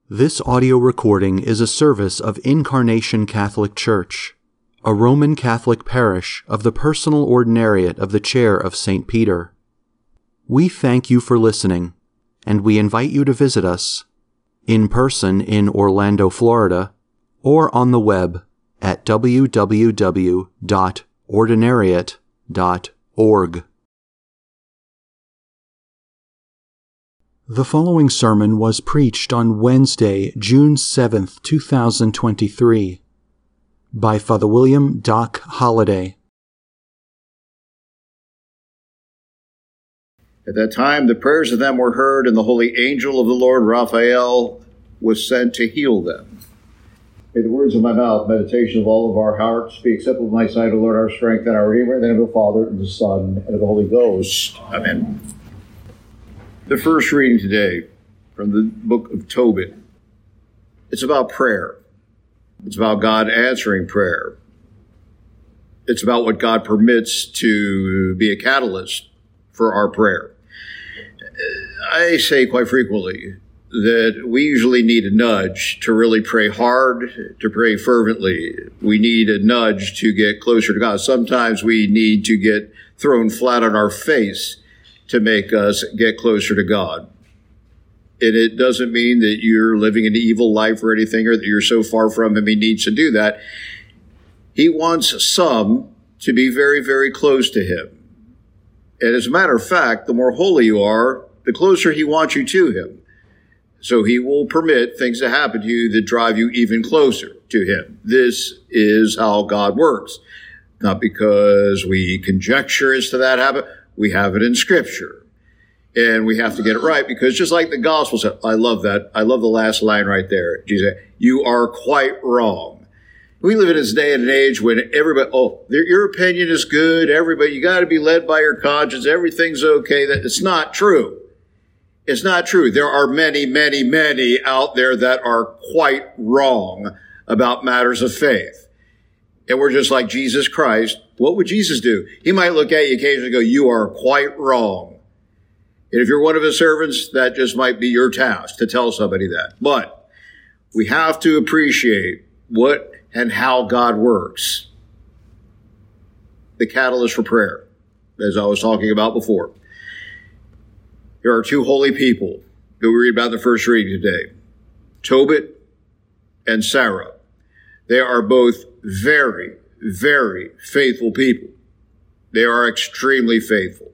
This audio recording is a service of Incarnation Catholic Church, a Roman Catholic parish of the Personal Ordinariate of the Chair of St. Peter. We thank you for listening, and we invite you to visit us in person in Orlando, Florida, or on the web at www.ordinariate.org. The following sermon was preached on Wednesday, June 7th, 2023, by Father William Doc Holliday. At that time, the prayers of them were heard, and the holy angel of the Lord, Raphael, was sent to heal them. May the words of my mouth, meditation of all of our hearts, be acceptable in thy sight, O Lord, our strength and our Redeemer, in the name of the Father, and the Son, and of the Holy Ghost. Amen. The first reading today from the book of Tobit. It's about prayer. It's about God answering prayer. It's about what God permits to be a catalyst for our prayer. I say quite frequently that we usually need a nudge to really pray hard, to pray fervently. We need a nudge to get closer to God. Sometimes we need to get thrown flat on our face to make us get closer to God. And it doesn't mean that you're living an evil life or anything, or that you're so far from him he needs to do that. He wants some to be very, very close to him. And as a matter of fact, the more holy you are, the closer he wants you to him. So he will permit things to happen to you that drive you even closer to him. This is how God works. Not because we conjecture as to that habit. We have it in Scripture, and we have to get it right, because just like the gospel said, I love that. I love the last line right there. Jesus said, you are quite wrong. We live in this day and age when everybody, your opinion is good. Everybody, you got to be led by your conscience. Everything's okay. That it's not true. It's not true. There are many, many, many out there that are quite wrong about matters of faith. And we're just like Jesus Christ. What would Jesus do? He might look at you occasionally and go, you are quite wrong. And if you're one of his servants, that just might be your task to tell somebody that. But we have to appreciate what and how God works. The catalyst for prayer, as I was talking about before. There are two holy people that we read about in the first reading today. Tobit and Sarah. They are both very, very faithful people. They are extremely faithful.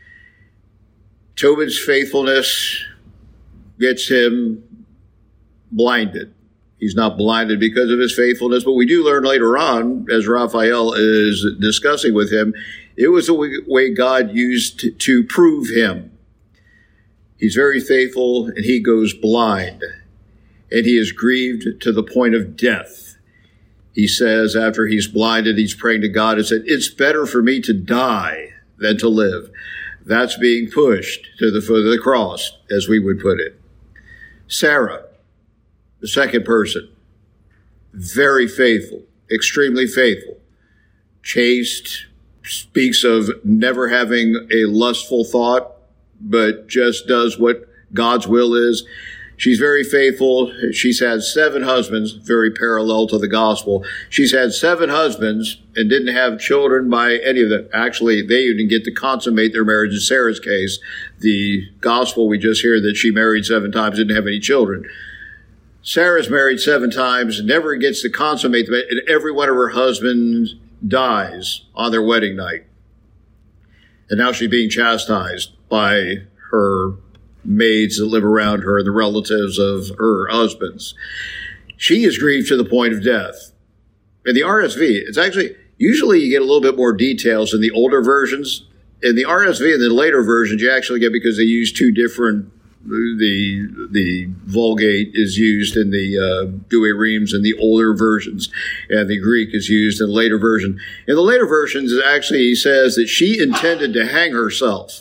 Tobit's faithfulness gets him blinded. He's not blinded because of his faithfulness, but we do learn later on, as Raphael is discussing with him, it was a way God used to prove him. He's very faithful, and he goes blind, and he is grieved to the point of death. He says after he's blinded, he's praying to God and said, it's better for me to die than to live. That's being pushed to the foot of the cross, as we would put it. Sarah, the second person, very faithful, extremely faithful, chaste, speaks of never having a lustful thought, but just does what God's will is. She's very faithful. She's had 7 husbands, very parallel to the gospel. She's had 7 husbands and didn't have children by any of them. Actually, they didn't get to consummate their marriage in Sarah's case. The gospel we just hear that she married 7 times, didn't have any children. Sarah's married 7 times, never gets to consummate them, and every one of her husbands dies on their wedding night. And now she's being chastised by her maids that live around her, the relatives of her husbands. She is grieved to the point of death. In the RSV, it's actually, usually you get a little bit more details in the older versions. In the RSV and the later versions, you actually get, because they use 2 different, the Vulgate is used in the Douay Rheims in the older versions, and the Greek is used in the later version. In the later versions, it actually says that she intended to hang herself.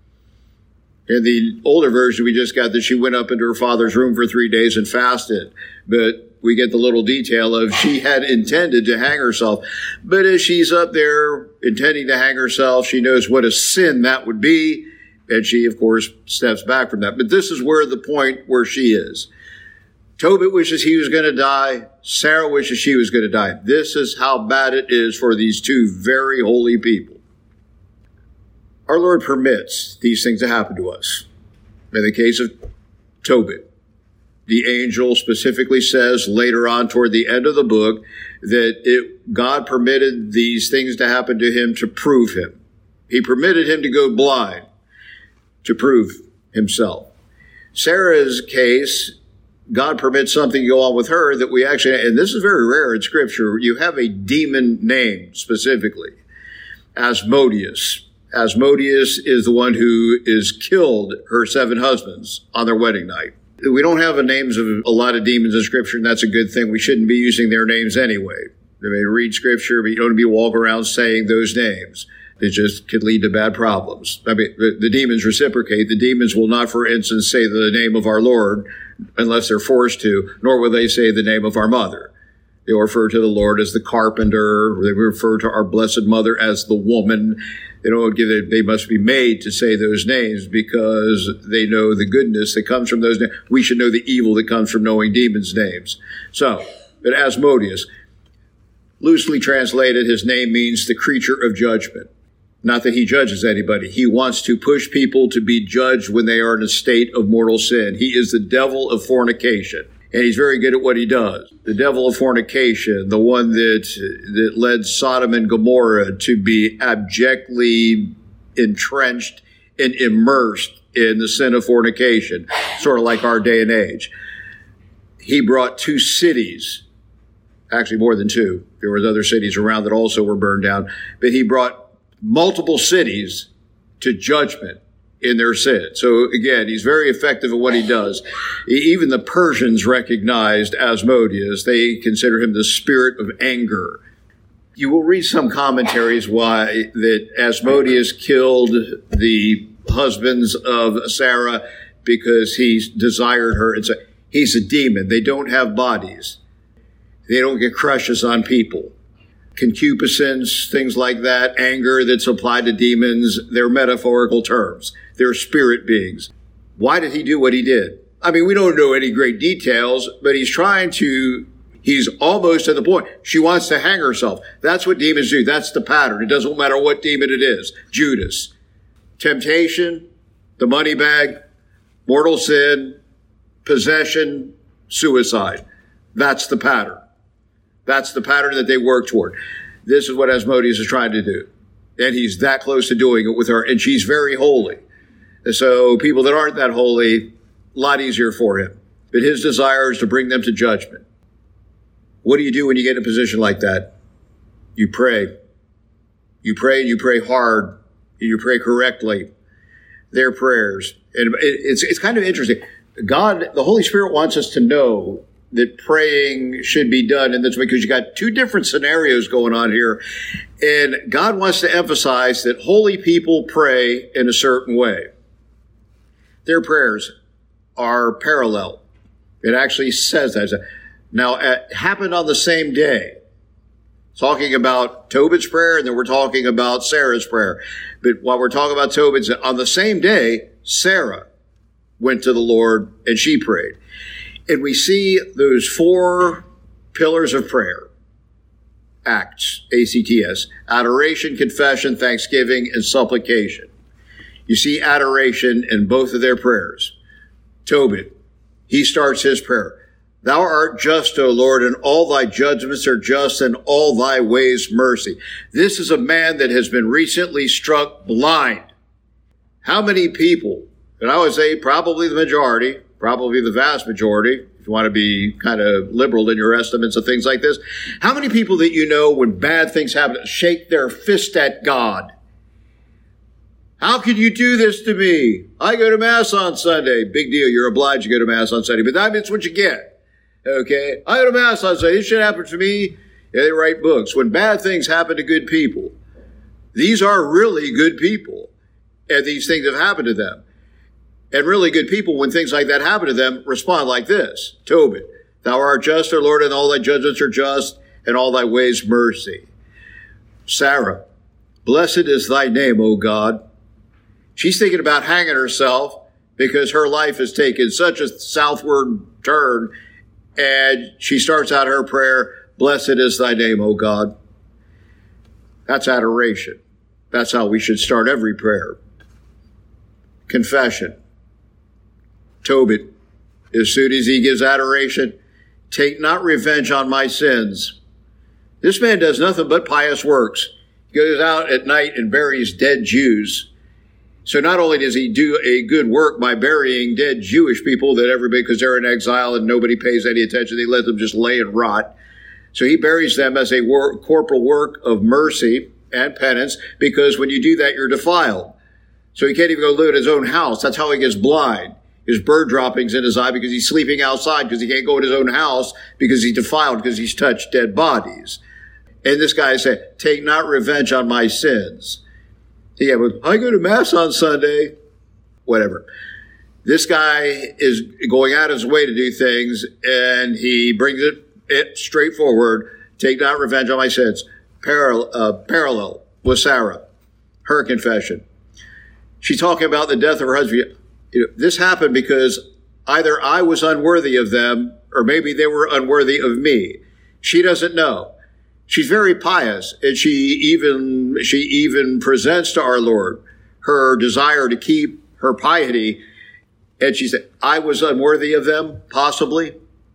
In the older version, we just got that she went up into her father's room for 3 days and fasted. But we get the little detail of she had intended to hang herself. But as she's up there intending to hang herself, she knows what a sin that would be. And she, of course, steps back from that. But this is where the point where she is. Tobit wishes he was going to die. Sarah wishes she was going to die. This is how bad it is for these two very holy people. Our Lord permits these things to happen to us. In the case of Tobit, the angel specifically says later on toward the end of the book that God permitted these things to happen to him to prove him. He permitted him to go blind to prove himself. Sarah's case, God permits something to go on with her that we actually, and this is very rare in Scripture, you have a demon name specifically, Asmodeus. Asmodeus is the one who is killed her 7 husbands on their wedding night. We don't have the names of a lot of demons in Scripture, and that's a good thing. We shouldn't be using their names anyway. I mean, read Scripture, but you don't be walking around saying those names. It just could lead to bad problems. I mean, the demons reciprocate. The demons will not, for instance, say the name of our Lord unless they're forced to, nor will they say the name of our mother. They refer to the Lord as the carpenter, or they refer to our Blessed Mother as the woman. They don't give it, they must be made to say those names because they know the goodness that comes from those names. We should know the evil that comes from knowing demons' names. So, but Asmodeus, loosely translated, his name means the creature of judgment. Not that he judges anybody. He wants to push people to be judged when they are in a state of mortal sin. He is the devil of fornication. And he's very good at what he does. The devil of fornication, the one that led Sodom and Gomorrah to be abjectly entrenched and immersed in the sin of fornication, sort of like our day and age. He brought 2 cities, actually more than 2. There were other cities around that also were burned down, but he brought multiple cities to judgment in their sin. So again, he's very effective at what he does. Even the Persians recognized Asmodeus. They consider him the spirit of anger. You will read some commentaries why that Asmodeus killed the husbands of Sarah because he desired her. And so he's a demon. They don't have bodies. They don't get crushes on people. Concupiscence, things like that, anger that's applied to demons, they're metaphorical terms. They're spirit beings. Why did he do what he did? I mean, we don't know any great details, but he's almost to the point. She wants to hang herself. That's what demons do. That's the pattern. It doesn't matter what demon it is. Judas. Temptation, the money bag, mortal sin, possession, suicide. That's the pattern. That's the pattern that they work toward. This is what Asmodeus is trying to do. And he's that close to doing it with her. And she's very holy. So people that aren't that holy, a lot easier for him. But his desire is to bring them to judgment. What do you do when you get in a position like that? You pray. You pray and you pray hard. And you pray correctly. Their prayers. And it's kind of interesting. God, the Holy Spirit wants us to know that praying should be done. And that's because you got 2 different scenarios going on here. And God wants to emphasize that holy people pray in a certain way. Their prayers are parallel. It actually says that. Now, it happened on the same day. Talking about Tobit's prayer, and then we're talking about Sarah's prayer. But while we're talking about Tobit's, on the same day, Sarah went to the Lord and she prayed. And we see those 4 pillars of prayer. Acts, A-C-T-S, adoration, confession, thanksgiving, and supplication. You see adoration in both of their prayers. Tobit, he starts his prayer. Thou art just, O Lord, and all thy judgments are just, and all thy ways mercy. This is a man that has been recently struck blind. How many people, and I would say probably the majority, probably the vast majority, if you want to be kind of liberal in your estimates of things like this. How many people that you know when bad things happen shake their fist at God? How could you do this to me? I go to Mass on Sunday. Big deal. You're obliged to go to Mass on Sunday, but that's what you get. Okay? I go to Mass on Sunday. This shit happened to me. Yeah, they write books. When bad things happen to good people, these are really good people, and these things have happened to them. And really good people, when things like that happen to them, respond like this. Tobit, thou art just, O Lord, and all thy judgments are just, and all thy ways mercy. Sarah, blessed is thy name, O God. She's thinking about hanging herself because her life has taken such a southward turn And she starts out her prayer, "Blessed is thy name, O God." That's adoration. That's how we should start every prayer. Confession. Tobit, as soon as he gives adoration, "Take not revenge on my sins." This man does nothing but pious works. He goes out at night and buries dead Jews. So not only does he do a good work by burying dead Jewish people that everybody, because they're in exile and nobody pays any attention, they let them just lay and rot. So he buries them as a corporal work of mercy and penance, because when you do that, you're defiled. So he can't even go live in his own house. That's how he gets blind. His bird droppings in his eye because he's sleeping outside, because he can't go in his own house because he's defiled, because he's touched dead bodies. And this guy said, "Take not revenge on my sins." Yeah, but I go to Mass on Sunday. Whatever. This guy is going out of his way to do things, and he brings it straightforward. "Take not revenge on my sins." Parallel with Sarah, her confession. She's talking about the death of her husband. This happened because either I was unworthy of them, or maybe they were unworthy of me. She doesn't know. She's very pious, and she even presents to our Lord her desire to keep her piety. And she said, "I was unworthy of them, possibly."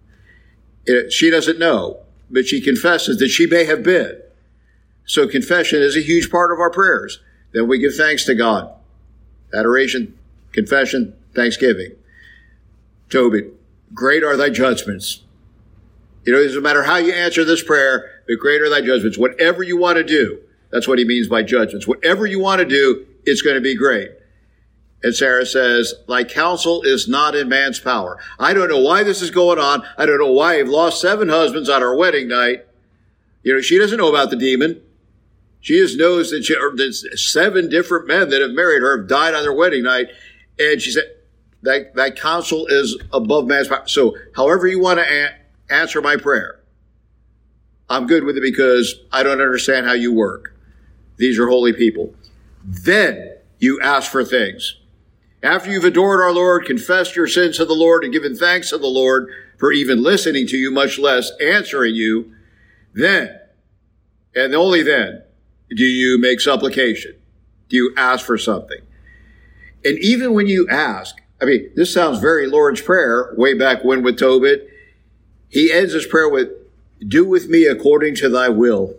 She doesn't know, but she confesses that she may have been. So confession is a huge part of our prayers. Then we give thanks to God. Adoration, confession, thanksgiving. Tobit, great are thy judgments. It doesn't matter how you answer this prayer, but great are thy judgments. Whatever you want to do, that's what he means by judgments. Whatever you want to do, it's going to be great. And Sarah says, "Thy counsel is not in man's power." I don't know why this is going on. I don't know why I've lost 7 husbands on our wedding night. She doesn't know about the demon. She just knows that 7 different men that have married her have died on their wedding night. And she said, that counsel is above man's power. So however you want to answer my prayer, I'm good with it, because I don't understand how you work. These are holy people. Then you ask for things. After you've adored our Lord, confessed your sins to the Lord, and given thanks to the Lord for even listening to you, much less answering you, then, and only then, do you make supplication. Do you ask for something? And even when you ask, this sounds very Lord's Prayer, way back when with Tobit. He ends his prayer with, "Do with me according to thy will."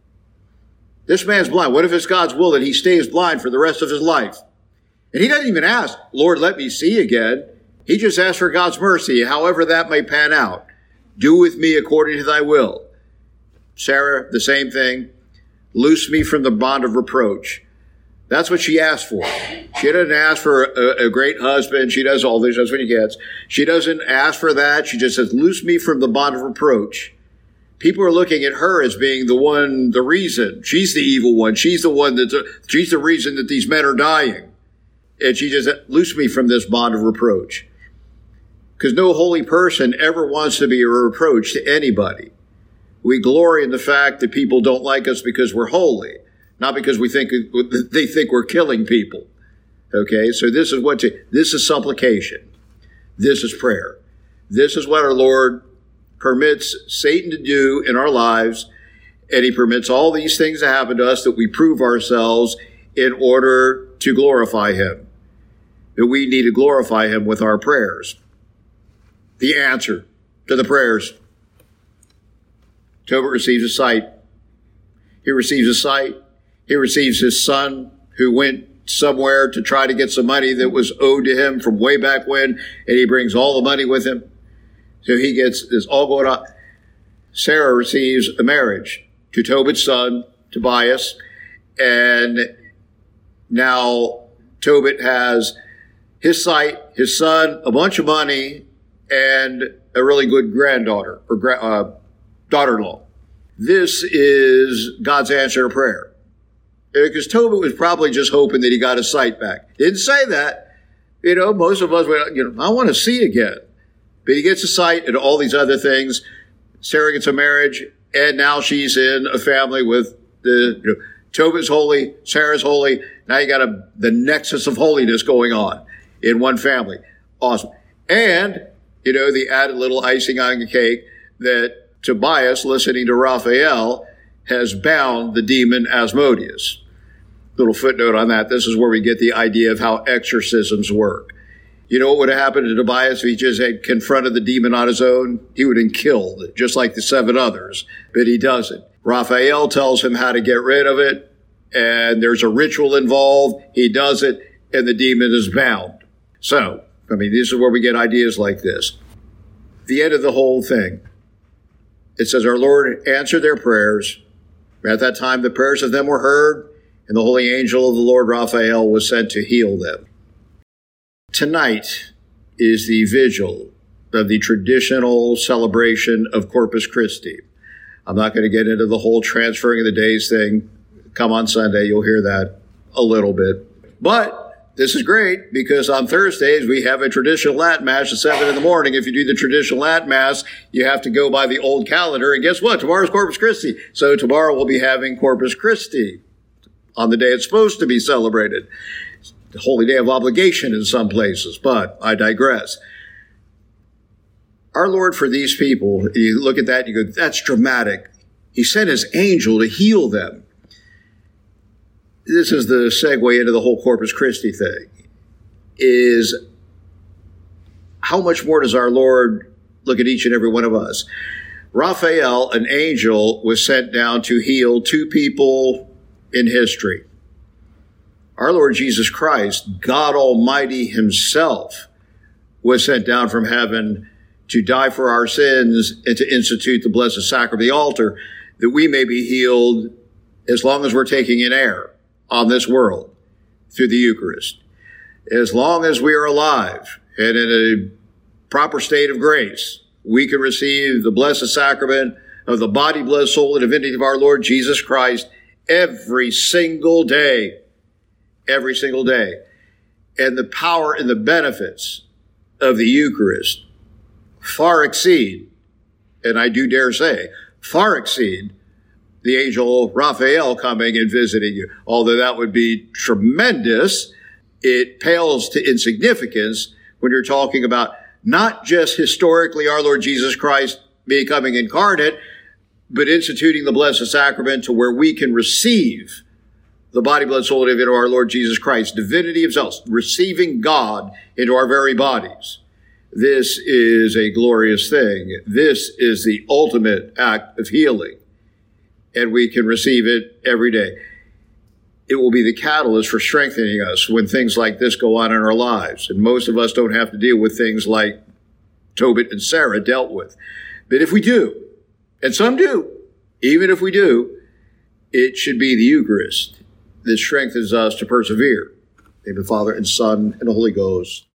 This man's blind. What if it's God's will that he stays blind for the rest of his life? And he doesn't even ask, "Lord, let me see again." He just asks for God's mercy, however that may pan out. "Do with me according to thy will." Sarah, the same thing. "Loose me from the bond of reproach." That's what she asked for. She doesn't ask for a great husband. She does all this. That's what he gets. She doesn't ask for that. She just says, "Loose me from the bond of reproach." People are looking at her as being the reason. She's the evil one. She's she's the reason that these men are dying. And she just said, "Loose me from this bond of reproach." Because no holy person ever wants to be a reproach to anybody. We glory in the fact that people don't like us because we're holy, not because they think we're killing people. Okay, so this is supplication. This is prayer. This is what our Lord permits Satan to do in our lives, and he permits all these things to happen to us that we prove ourselves in order to glorify him. That we need to glorify him with our prayers. The answer to the prayers. Tobit receives a sight. He receives a sight. He receives his son, who went somewhere to try to get some money that was owed to him from way back when, and he brings all the money with him. So he gets this all going on. Sarah receives a marriage to Tobit's son, Tobias, and now Tobit has his sight, his son, a bunch of money, and a really good granddaughter or daughter-in-law. This is God's answer to prayer. Because Tobit was probably just hoping that he got his sight back. Didn't say that. Most of us, I want to see again. But he gets a sight and all these other things. Sarah gets a marriage, and now she's in a family with Tobit's holy, Sarah's holy. Now you got the nexus of holiness going on in one family. Awesome. And the added little icing on the cake that Tobias, listening to Raphael, has bound the demon Asmodeus. Little footnote on that. This is where we get the idea of how exorcisms work. You know what would have happened to Tobias if he just had confronted the demon on his own? He would have been killed, just like the 7 others, but he doesn't. Raphael tells him how to get rid of it, and there's a ritual involved. He does it, and the demon is bound. So, this is where we get ideas like this. The end of the whole thing. It says, our Lord answered their prayers. At that time, the prayers of them were heard, and the holy angel of the Lord Raphael was sent to heal them. Tonight is the vigil of the traditional celebration of Corpus Christi. I'm not going to get into the whole transferring of the days thing. Come on Sunday, you'll hear that a little bit. But this is great because on Thursdays we have a traditional Latin Mass at 7 in the morning. If you do the traditional Latin Mass, you have to go by the old calendar. And guess what? Tomorrow's Corpus Christi. So tomorrow we'll be having Corpus Christi on the day it's supposed to be celebrated. The holy day of obligation in some places, but I digress. Our Lord, for these people, you look at that and you go, that's dramatic. He sent his angel to heal them. This is the segue into the whole Corpus Christi thing, is how much more does our Lord look at each and every one of us? Raphael, an angel, was sent down to heal 2 people in history. Our Lord Jesus Christ, God Almighty himself, was sent down from heaven to die for our sins and to institute the blessed sacrament of the altar, that we may be healed as long as we're taking in air on this world through the Eucharist. As long as we are alive and in a proper state of grace, we can receive the blessed sacrament of the body, blood, soul, and divinity of our Lord Jesus Christ every single day. Every single day. And the power and the benefits of the Eucharist far exceed, and I do dare say, far exceed the angel Raphael coming and visiting you. Although that would be tremendous, it pales to insignificance when you're talking about not just historically our Lord Jesus Christ becoming incarnate, but instituting the Blessed Sacrament to where we can receive the body, blood, soul, and divinity of our Lord Jesus Christ, divinity himself, receiving God into our very bodies. This is a glorious thing. This is the ultimate act of healing, and we can receive it every day. It will be the catalyst for strengthening us when things like this go on in our lives, and most of us don't have to deal with things like Tobit and Sarah dealt with. But if we do, and some do, even if we do, it should be the Eucharist that strengthens us to persevere. In the Father and Son and the Holy Ghost.